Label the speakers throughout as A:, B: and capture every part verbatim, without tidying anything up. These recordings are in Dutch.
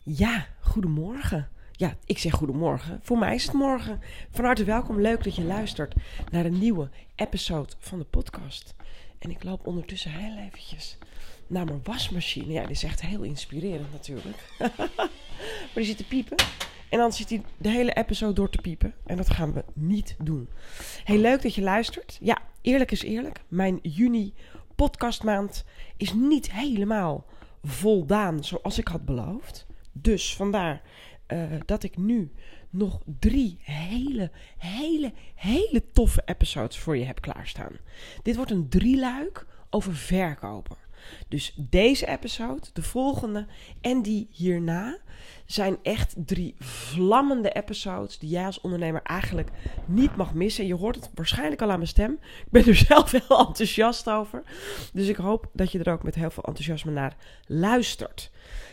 A: Ja, goedemorgen. Ja, ik zeg goedemorgen. Voor mij is het morgen. Van harte welkom. Leuk dat je luistert naar een nieuwe episode van de podcast. En ik loop ondertussen heel eventjes naar mijn wasmachine. Ja, die is echt heel inspirerend natuurlijk. Maar die zit te piepen. En dan zit hij de hele episode door te piepen. En dat gaan we niet doen. Heel leuk dat je luistert. Ja, eerlijk is eerlijk. Mijn juni podcastmaand is niet helemaal voldaan zoals ik had beloofd. Dus vandaar uh, dat ik nu nog drie hele, hele, hele toffe episodes voor je heb klaarstaan. Dit wordt een drieluik over verkopen. Dus deze episode, de volgende en die hierna zijn echt drie vlammende episodes die jij als ondernemer eigenlijk niet mag missen. Je hoort het waarschijnlijk al aan mijn stem. Ik ben er zelf heel enthousiast over. Dus ik hoop dat je er ook met heel veel enthousiasme naar luistert.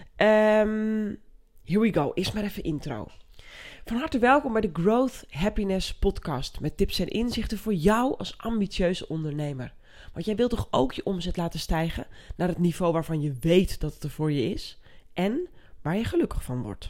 A: Um, here we go. Eerst maar even intro. Van harte welkom bij de Growth Happiness podcast met tips en inzichten voor jou als ambitieuze ondernemer. Want jij wilt toch ook je omzet laten stijgen naar het niveau waarvan je weet dat het er voor je is en waar je gelukkig van wordt.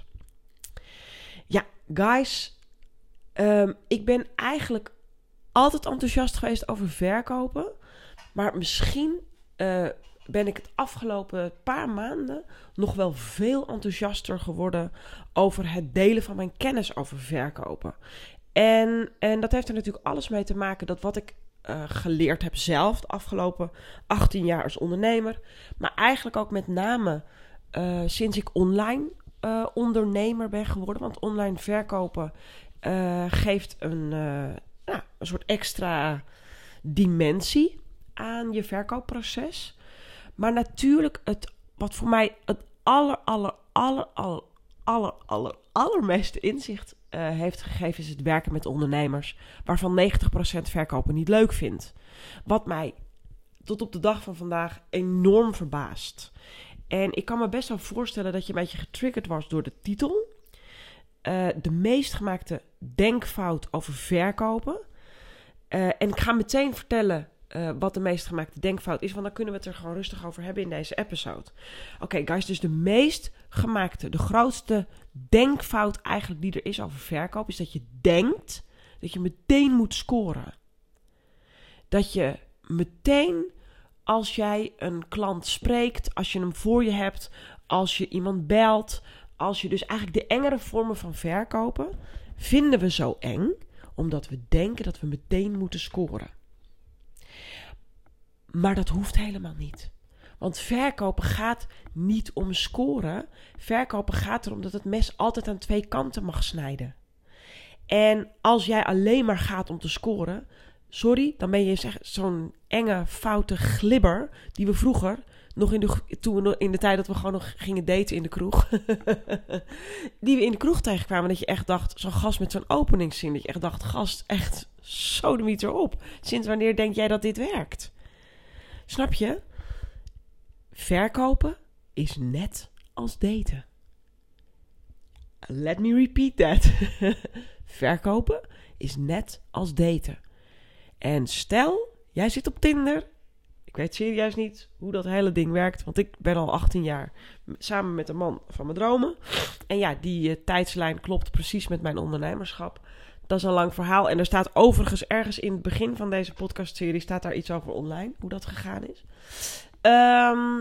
A: Ja, guys, um, ik ben eigenlijk altijd enthousiast geweest over verkopen, maar misschien uh, ben ik het afgelopen paar maanden nog wel veel enthousiaster geworden over het delen van mijn kennis over verkopen. En, en dat heeft er natuurlijk alles mee te maken dat wat ik uh, geleerd heb zelf de afgelopen achttien jaar als ondernemer, maar eigenlijk ook met name uh, sinds ik online uh, ondernemer ben geworden, want online verkopen uh, geeft een, uh, nou, een soort extra dimensie aan je verkoopproces. Maar natuurlijk, het, wat voor mij het aller, aller, aller, aller, aller, aller, allermeeste inzicht uh, heeft gegeven, is het werken met ondernemers, waarvan negentig procent verkopen niet leuk vindt. Wat mij tot op de dag van vandaag enorm verbaast. En ik kan me best wel voorstellen dat je een beetje getriggerd was door de titel. Uh, de meest gemaakte denkfout over verkopen. Uh, en ik ga meteen vertellen Uh, wat de meest gemaakte denkfout is, want dan kunnen we het er gewoon rustig over hebben in deze episode. Oké, okay, guys, dus de meest gemaakte, de grootste denkfout eigenlijk die er is over verkoop, is dat je denkt dat je meteen moet scoren. Dat je meteen, als jij een klant spreekt, als je hem voor je hebt, als je iemand belt, als je dus eigenlijk de engere vormen van verkopen, vinden we zo eng, omdat we denken dat we meteen moeten scoren. Maar dat hoeft helemaal niet. Want verkopen gaat niet om scoren. Verkopen gaat erom dat het mes altijd aan twee kanten mag snijden. En als jij alleen maar gaat om te scoren, sorry, dan ben je zeg, zo'n enge, foute glibber die we vroeger, nog in de, toen we in de tijd dat we gewoon nog gingen daten in de kroeg, die we in de kroeg tegenkwamen, dat je echt dacht, zo'n gast met zo'n openingszin, dat je echt dacht, gast, echt sodemieter op. Sinds wanneer denk jij dat dit werkt? Snap je? Verkopen is net als daten. Let me repeat that. Verkopen is net als daten. En stel, jij zit op Tinder. Ik weet serieus niet hoe dat hele ding werkt, want ik ben al achttien jaar samen met een man van mijn dromen. En ja, die uh, tijdslijn klopt precies met mijn ondernemerschap. Dat is een lang verhaal. En er staat overigens ergens in het begin van deze podcastserie staat daar iets over online. Hoe dat gegaan is. Um,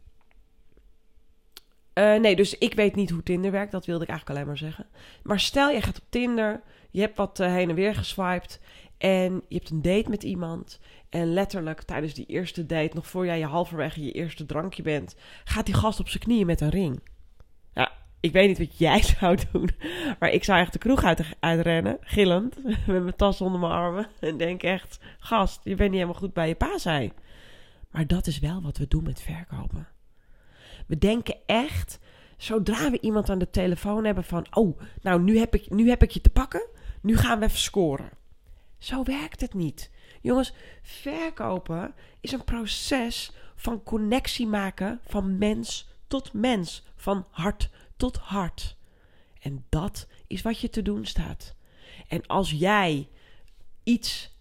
A: uh, nee, dus ik weet niet hoe Tinder werkt. Dat wilde ik eigenlijk alleen maar zeggen. Maar stel, je gaat op Tinder. Je hebt wat uh, heen en weer geswiped. En je hebt een date met iemand. En letterlijk tijdens die eerste date, nog voor jij je halverwege je eerste drankje bent, gaat die gast op zijn knieën met een ring. Ja. Ik weet niet wat jij zou doen, maar ik zou echt de kroeg uit, uitrennen, gillend, met mijn tas onder mijn armen. En denk echt, gast, je bent niet helemaal goed bij je pa zijn. Maar dat is wel wat we doen met verkopen. We denken echt, zodra we iemand aan de telefoon hebben van, oh, nou nu heb ik, nu heb ik je te pakken, nu gaan we even scoren. Zo werkt het niet. Jongens, verkopen is een proces van connectie maken van mens tot mens, van hart tot hart. En dat is wat je te doen staat. En als jij iets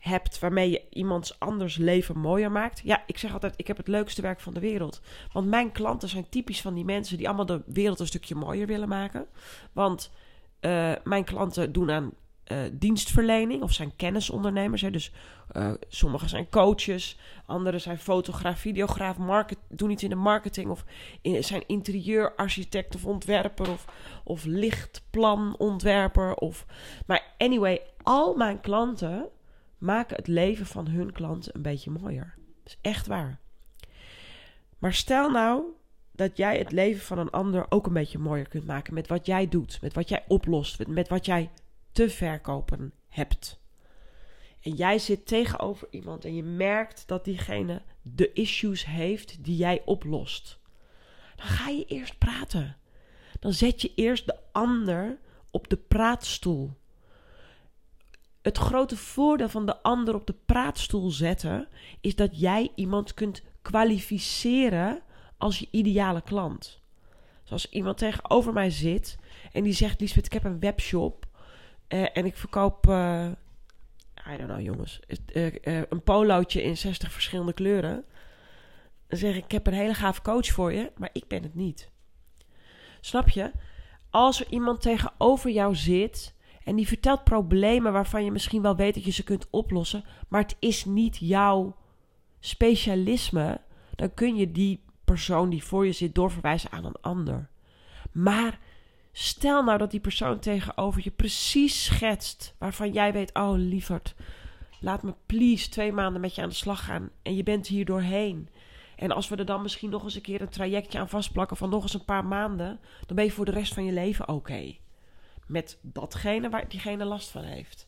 A: hebt waarmee je iemands anders leven mooier maakt. Ja, ik zeg altijd, ik heb het leukste werk van de wereld. Want mijn klanten zijn typisch van die mensen die allemaal de wereld een stukje mooier willen maken. Want uh, mijn klanten doen aan uh, dienstverlening of zijn kennisondernemers. Hè. Dus uh, sommigen zijn coaches, anderen zijn fotograaf, videograaf, market, doen iets in de marketing of in, zijn interieurarchitect of ontwerper of, of lichtplanontwerper. Of, maar anyway, al mijn klanten maken het leven van hun klanten een beetje mooier. Dat is echt waar. Maar stel nou dat jij het leven van een ander ook een beetje mooier kunt maken met wat jij doet, met wat jij oplost, met, met wat jij te verkopen hebt. En jij zit tegenover iemand en je merkt dat diegene de issues heeft die jij oplost. Dan ga je eerst praten. Dan zet je eerst de ander op de praatstoel. Het grote voordeel van de ander op de praatstoel zetten is dat jij iemand kunt kwalificeren als je ideale klant. Zoals iemand tegenover mij zit en die zegt: Liesbeth, ik heb een webshop uh, en ik verkoop, uh, I don't know jongens, uh, uh, een polootje in zestig verschillende kleuren. Dan zeg ik: ik heb een hele gave coach voor je, maar ik ben het niet. Snap je? Als er iemand tegenover jou zit en die vertelt problemen waarvan je misschien wel weet dat je ze kunt oplossen, maar het is niet jouw specialisme, dan kun je die persoon die voor je zit doorverwijzen aan een ander. Maar stel nou dat die persoon tegenover je precies schetst waarvan jij weet: oh lieverd, laat me please twee maanden met je aan de slag gaan en je bent hier doorheen. En als we er dan misschien nog eens een keer een trajectje aan vastplakken van nog eens een paar maanden, dan ben je voor de rest van je leven oké. Okay. Met datgene waar diegene last van heeft.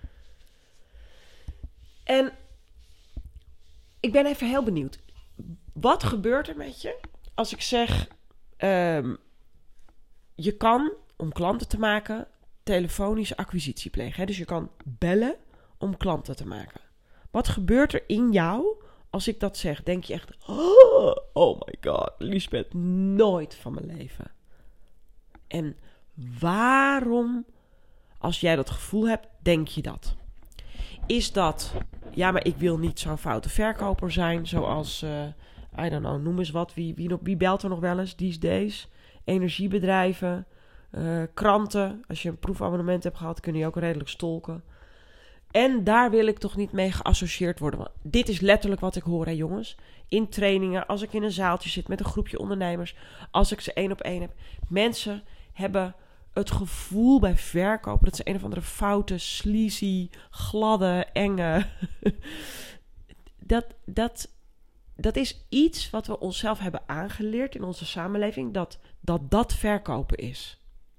A: En ik ben even heel benieuwd. Wat gebeurt er met je als ik zeg: Um, je kan, om klanten te maken, telefonische acquisitie plegen. Hè? Dus je kan bellen om klanten te maken. Wat gebeurt er in jou als ik dat zeg? Denk je echt: oh, oh my god, Liesbeth, nooit van mijn leven. En waarom, als jij dat gevoel hebt, denk je dat? Is dat: ja, maar ik wil niet zo'n foute verkoper zijn, zoals, uh, I don't know, noem eens wat, wie, wie, wie belt er nog wel eens, these days? Energiebedrijven, uh, kranten. Als je een proefabonnement hebt gehad, kun je ook redelijk stolken. En daar wil ik toch niet mee geassocieerd worden. Want dit is letterlijk wat ik hoor, hè jongens. In trainingen, als ik in een zaaltje zit met een groepje ondernemers, als ik ze één op één heb. Mensen hebben het gevoel bij verkopen dat ze een of andere foute, sleazy, gladde, enge. dat, dat, dat is iets wat we onszelf hebben aangeleerd in onze samenleving, dat dat, dat verkopen is.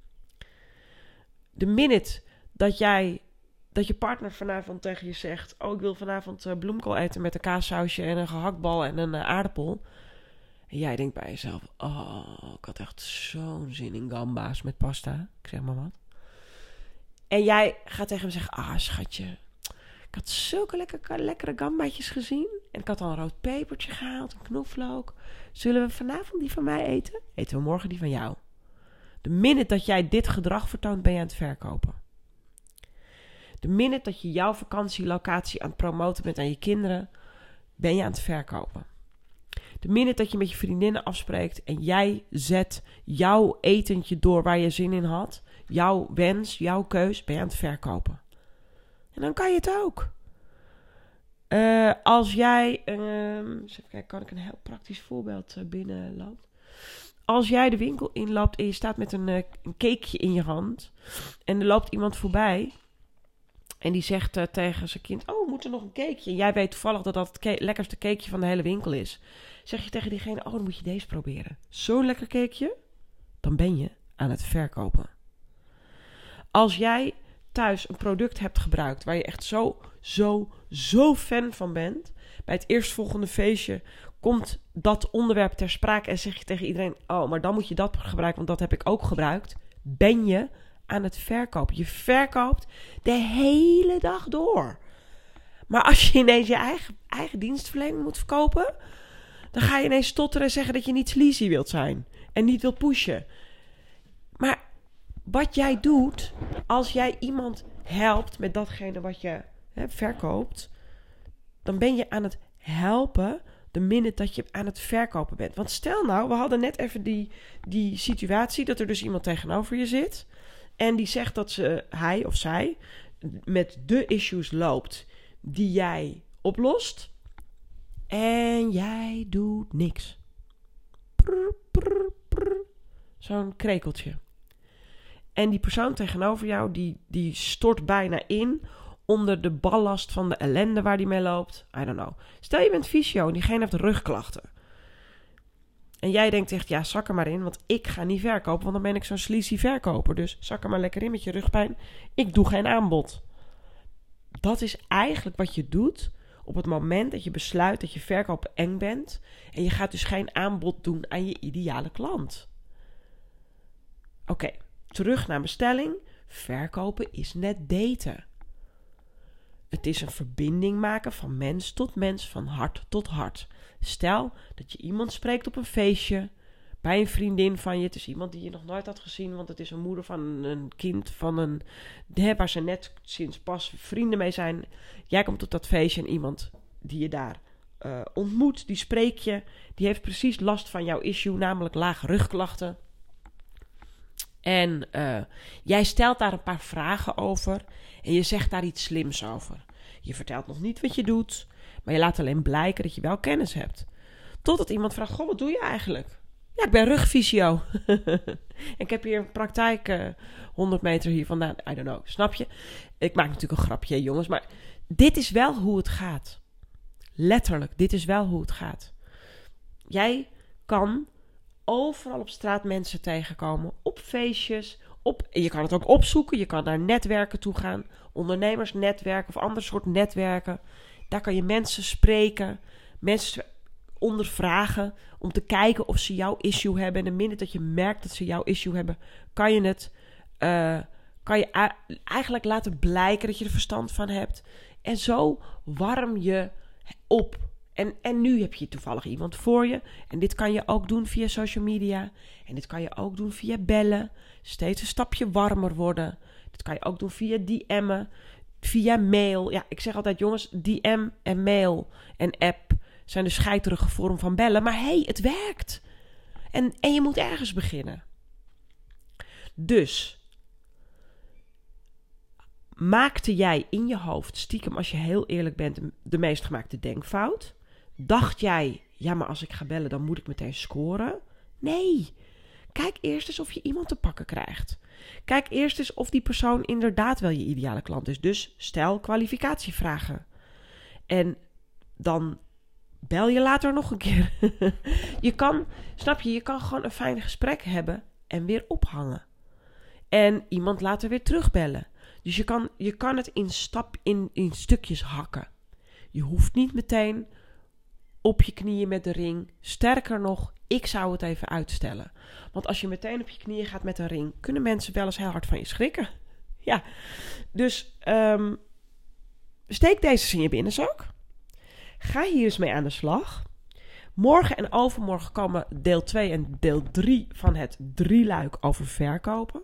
A: De minute dat jij, dat je partner vanavond tegen je zegt: oh, ik wil vanavond uh, bloemkool eten met een kaassausje en een gehaktbal en een uh, aardappel. En jij denkt bij jezelf: oh, ik had echt zo'n zin in gamba's met pasta. Ik zeg maar wat. En jij gaat tegen hem zeggen: ah, schatje, ik had zulke lekkere, lekkere gambaatjes gezien. En ik had al een rood pepertje gehaald, een knoflook. Zullen we vanavond die van mij eten? Eten we morgen die van jou. De minute dat jij dit gedrag vertoont, ben je aan het verkopen. De minute dat je jouw vakantielocatie aan het promoten bent aan je kinderen, ben je aan het verkopen. De minute dat je met je vriendinnen afspreekt en jij zet jouw etentje door waar je zin in had, jouw wens, jouw keus, ben je aan het verkopen. En dan kan je het ook. Uh, als jij, uh, eens even kijken, kan ik een heel praktisch voorbeeld uh, binnenloopt. Als jij de winkel inloopt en je staat met een, uh, een cakeje in je hand en er loopt iemand voorbij en die zegt uh, tegen zijn kind: oh, moet er nog een cakeje? En jij weet toevallig dat dat het ca- lekkerste cakeje van de hele winkel is. Zeg je tegen diegene: oh, dan moet je deze proberen. Zo'n lekker cakeje? Dan ben je aan het verkopen. Als jij thuis een product hebt gebruikt waar je echt zo, zo, zo fan van bent, bij het eerstvolgende feestje komt dat onderwerp ter sprake en zeg je tegen iedereen: oh, maar dan moet je dat gebruiken, want dat heb ik ook gebruikt. Ben je aan het verkopen. Je verkoopt de hele dag door. Maar als je ineens je eigen, eigen dienstverlening moet verkopen, dan ga je ineens stotteren en zeggen dat je niet sleazy wilt zijn en niet wilt pushen. Maar wat jij doet, als jij iemand helpt met datgene wat je hè, verkoopt, dan ben je aan het helpen de minute dat je aan het verkopen bent. Want stel nou, we hadden net even die, die situatie dat er dus iemand tegenover je zit en die zegt dat ze, hij of zij met de issues loopt die jij oplost en jij doet niks. Prr, prr, prr. Zo'n krekeltje. En die persoon tegenover jou, die, die stort bijna in onder de ballast van de ellende waar die mee loopt. I don't know. Stel je bent fysio en diegene heeft rugklachten. En jij denkt echt, ja, zak er maar in, want ik ga niet verkopen, want dan ben ik zo'n sleazy verkoper. Dus zak er maar lekker in met je rugpijn. Ik doe geen aanbod. Dat is eigenlijk wat je doet op het moment dat je besluit dat je verkopen eng bent. En je gaat dus geen aanbod doen aan je ideale klant. Oké, okay, terug naar mijn stelling. Verkopen is net daten. Het is een verbinding maken van mens tot mens, van hart tot hart. Stel dat je iemand spreekt op een feestje, bij een vriendin van je. Het is iemand die je nog nooit had gezien, want het is een moeder van een kind van een, hè, waar ze net sinds pas vrienden mee zijn. Jij komt op dat feestje en iemand die je daar uh, ontmoet, die spreek je. Die heeft precies last van jouw issue, namelijk lage rugklachten. En uh, jij stelt daar een paar vragen over en je zegt daar iets slims over. Je vertelt nog niet wat je doet, maar je laat alleen blijken dat je wel kennis hebt. Totdat iemand vraagt, goh, wat doe je eigenlijk? Ja, ik ben rugfysio. Ik heb hier een praktijk uh, honderd meter hier vandaan. I don't know, snap je? Ik maak natuurlijk een grapje, jongens, maar dit is wel hoe het gaat. Letterlijk, dit is wel hoe het gaat. Jij kan overal op straat mensen tegenkomen, op feestjes, op, je kan het ook opzoeken, je kan naar netwerken toe gaan, ondernemersnetwerken of ander soort netwerken. Daar kan je mensen spreken, mensen ondervragen om te kijken of ze jouw issue hebben. En de minute dat je merkt dat ze jouw issue hebben, kan je het uh, kan je a- eigenlijk laten blijken dat je er verstand van hebt. En zo warm je op. En, en nu heb je toevallig iemand voor je. En dit kan je ook doen via social media. En dit kan je ook doen via bellen. Steeds een stapje warmer worden. Dit kan je ook doen via D M'en. Via mail. Ja, ik zeg altijd, jongens, D M en mail en app zijn de scheiterige vorm van bellen. Maar hé, hey, het werkt. En, en je moet ergens beginnen. Dus maakte jij in je hoofd, stiekem als je heel eerlijk bent, de meest gemaakte denkfout? Dacht jij, ja, maar als ik ga bellen, dan moet ik meteen scoren? Nee. Kijk eerst eens of je iemand te pakken krijgt. Kijk eerst eens of die persoon inderdaad wel je ideale klant is. Dus stel kwalificatievragen. En dan bel je later nog een keer. Je kan, snap je, je kan gewoon een fijn gesprek hebben en weer ophangen. En iemand later weer terugbellen. Dus je kan, je kan het in, stap, in, in stukjes hakken. Je hoeft niet meteen op je knieën met de ring. Sterker nog, ik zou het even uitstellen. Want als je meteen op je knieën gaat met een ring, kunnen mensen wel eens heel hard van je schrikken. Ja, dus um, steek deze eens in je binnenzak. Ga hier eens mee aan de slag. Morgen en overmorgen komen deel twee en deel drie van het drieluik over verkopen.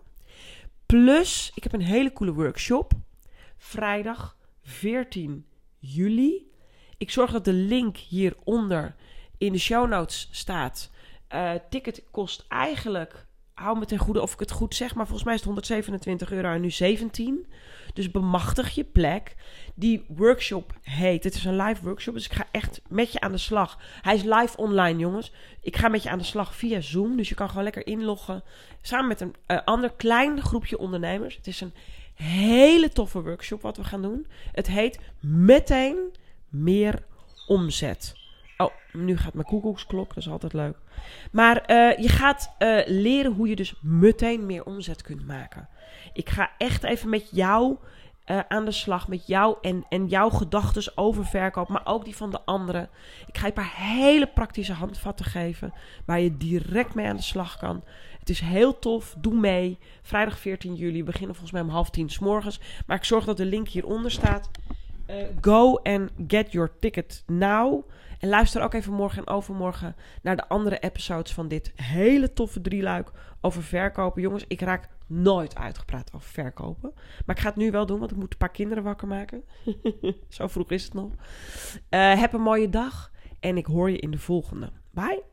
A: Plus, ik heb een hele coole workshop. Vrijdag veertien juli. Ik zorg dat de link hieronder in de show notes staat. Uh, ticket kost eigenlijk, hou me ten goede of ik het goed zeg, maar volgens mij is het honderdzevenentwintig euro en nu zeventien. Dus bemachtig je plek. Die workshop heet, het is een live workshop, dus ik ga echt met je aan de slag. Hij is live online, jongens. Ik ga met je aan de slag via Zoom, dus je kan gewoon lekker inloggen. Samen met een uh, ander klein groepje ondernemers. Het is een hele toffe workshop wat we gaan doen. Het heet Meteen Meer Omzet. Oh, nu gaat mijn koekoeksklok, dat is altijd leuk. Maar uh, je gaat uh, leren hoe je dus meteen meer omzet kunt maken. Ik ga echt even met jou uh, aan de slag, met jou en, en jouw gedachtes over verkoop, maar ook die van de anderen. Ik ga je een paar hele praktische handvatten geven, waar je direct mee aan de slag kan. Het is heel tof, doe mee. Vrijdag veertien juli, we beginnen volgens mij om half tien 's morgens. Maar ik zorg dat de link hieronder staat. Uh, go and get your ticket now. En luister ook even morgen en overmorgen naar de andere episodes van dit hele toffe drieluik over verkopen. Jongens, ik raak nooit uitgepraat over verkopen. Maar ik ga het nu wel doen, want ik moet een paar kinderen wakker maken. Zo vroeg is het nog. Uh, heb een mooie dag en ik hoor je in de volgende. Bye!